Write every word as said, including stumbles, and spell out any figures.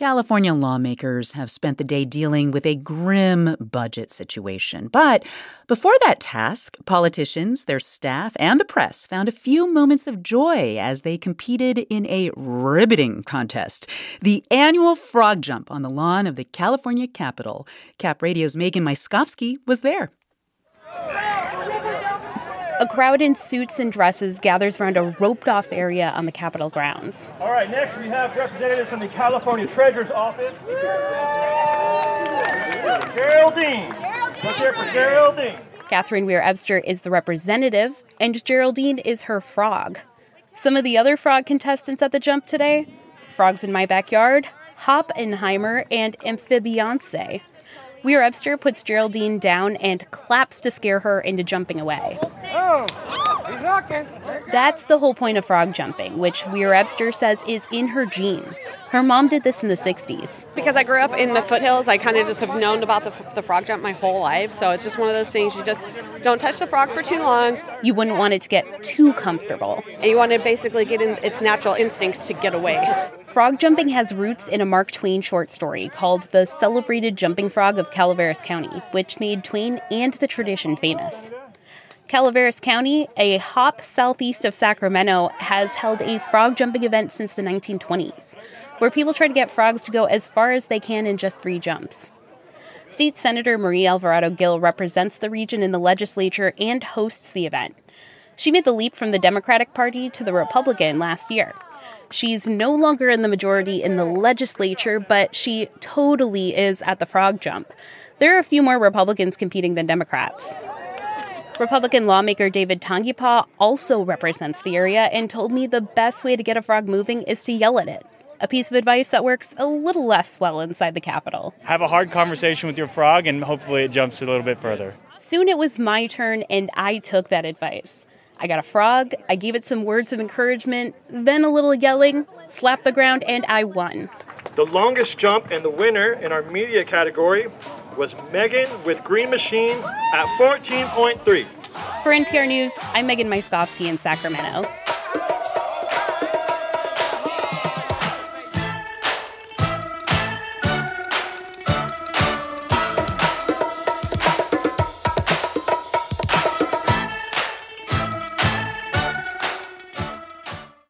California lawmakers have spent the day dealing with a grim budget situation. But before that task, politicians, their staff, and the press found a few moments of joy as they competed in a riveting contest. The annual frog jump on the lawn of the California Capitol. Cap Radio's Megan Myskowski was there. A crowd in suits and dresses gathers around a roped-off area on the Capitol grounds. All right, next we have representatives from the California Treasurer's Office. Geraldine. Let's hear for Geraldine. Catherine Weir-Ebster is the representative, and Geraldine is her frog. Some of the other frog contestants at the jump today: Frogs in My Backyard, Hoppenheimer, and Amphibionce. Weir-Ebster puts Geraldine down and claps to scare her into jumping away. Oh, he's looking. That's the whole point of frog jumping, which Weir-Ebster says is in her genes. Her mom did this in the sixties. Because I grew up in the foothills, I kind of just have known about the, the frog jump my whole life. So it's just one of those things, you just don't touch the frog for too long. You wouldn't want it to get too comfortable. And you want to basically get in its natural instincts to get away. Frog jumping has roots in a Mark Twain short story called The Celebrated Jumping Frog of Calaveras County, which made Twain and the tradition famous. Calaveras County, a hop southeast of Sacramento, has held a frog jumping event since the nineteen twenties, where people try to get frogs to go as far as they can in just three jumps. State Senator Marie Alvarado Gil represents the region in the legislature and hosts the event. She made the leap from the Democratic Party to the Republican last year. She's no longer in the majority in the legislature, but she totally is at the frog jump. There are a few more Republicans competing than Democrats. Republican lawmaker David Tangipaw also represents the area and told me the best way to get a frog moving is to yell at it. A piece of advice that works a little less well inside the Capitol. Have a hard conversation with your frog and hopefully it jumps a little bit further. Soon it was my turn and I took that advice. I got a frog, I gave it some words of encouragement, then a little yelling, slapped the ground, and I won. The longest jump and the winner in our media category was Megan with Green Machine at fourteen point three. For N P R News, I'm Megan Myskowski in Sacramento.